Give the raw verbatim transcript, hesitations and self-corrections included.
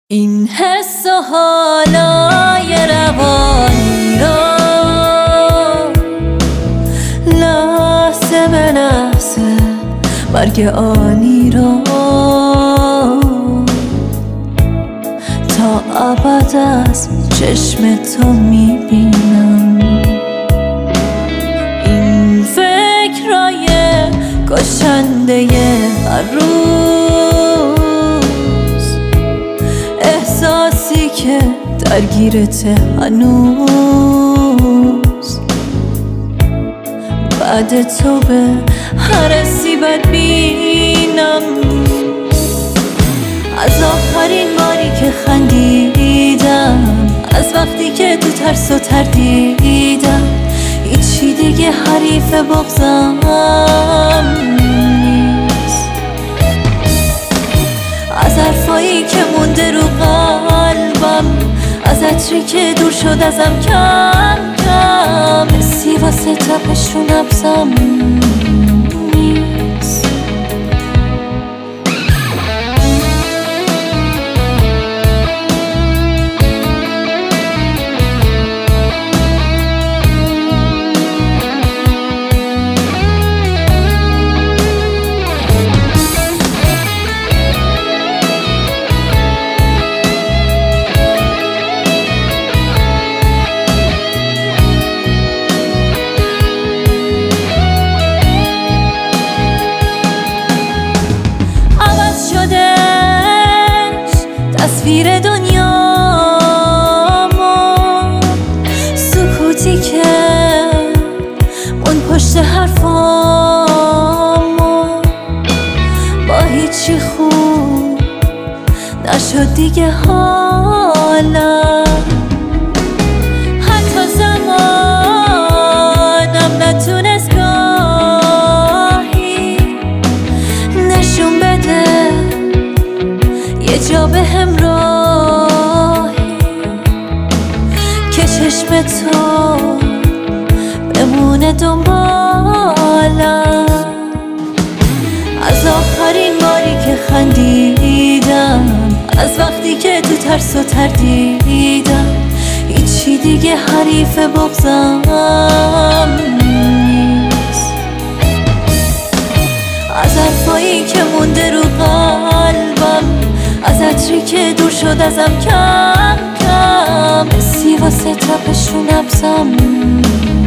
این حس و حالای روانی را لحظه به لحظه مرگ آنی را تا ابد از چشم تو میبینم. این فکرای کشنده هر روز، احساسی که درگیرته هنوز، بعد تو به هر سیبت بینم. از آخرین باری که خندیدم، از وقتی که تو ترس و تردیدم، هیچی دیگه حریف بغضم نیست. از حرفایی که مونده رو قلبم، از عطری که دور شد ازم کم کم، حسی واسه تپش رو نبضم نیست. تصویر دنیامو، سکوتی که اون پشت حرفامو، با هیچی خوب نشد دیگه حالا. حتی زمانم نتونست گاهی نشون بده یه جا به همراهی که چشم تو بمونه دنبالم. از آخرین باری که خندیدم، از وقتی که تو ترس و تردیدم، هیچی دیگه حریف بغضم نیست. از حرفایی که مونده رو قلبم، از عطری که دور شد ازم کم کم، حسی واسه تپش رو نبضم